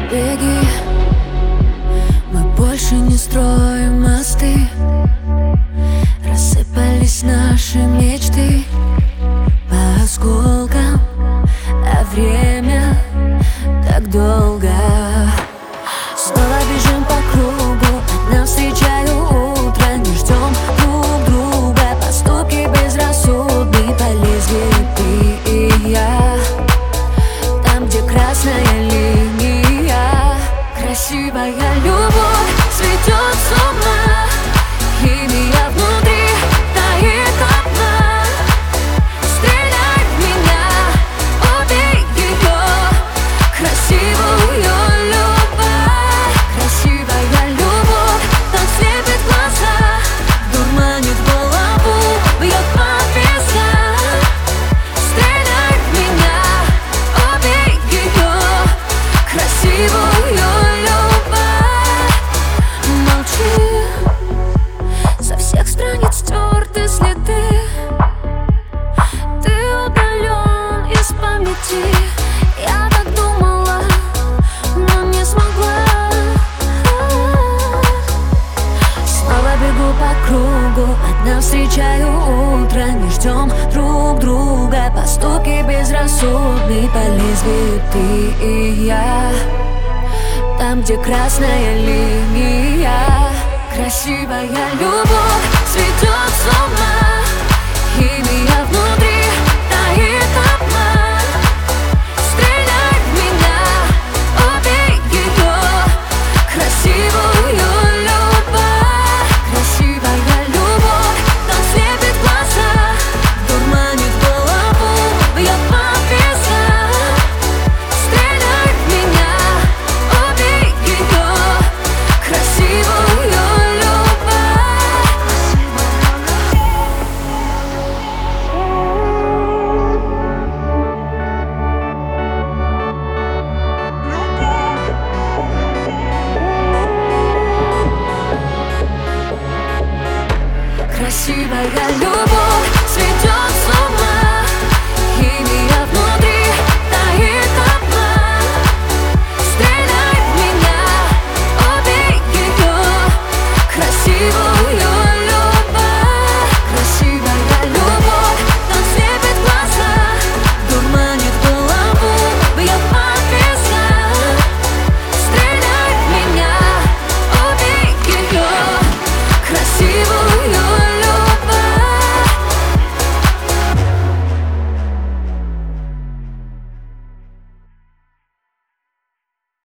Беги, мы больше не строим мосты. Рассыпались наши мечты по осколкам, а время так долго. Снова бежим по кругу, одна встречаю утро. Не ждем друг друга, поступки безрассудны. По лезвию ты и я, там, где красная линия. Красивая любовь сведет с ума, химия внутри тает одна. Стреляй в меня, убей ее, красивую любовь. Красивая любовь так слепит глаза, дурманит голову, бьет по вискам. Стреляй в меня, убей ее, красивую любовь. Молчи, со всех страниц стерты следы. Ты удален из памяти. Я так думала, но не смогла. Снова бегу по кругу, одна встречаю утро. Не ждем друг друга, поступки безрассудны. По лезвию ты и я, там, где красная линия. Красивая любовь сведет с ума, химия внутри тает одна. Стреляй в меня, убей ее, красивую любовь. Красивая любовь так слепит глаза, дурманит голову, бьет по вискам. Стреляй в меня, убей ее, красивую любовь. Красивая любовь.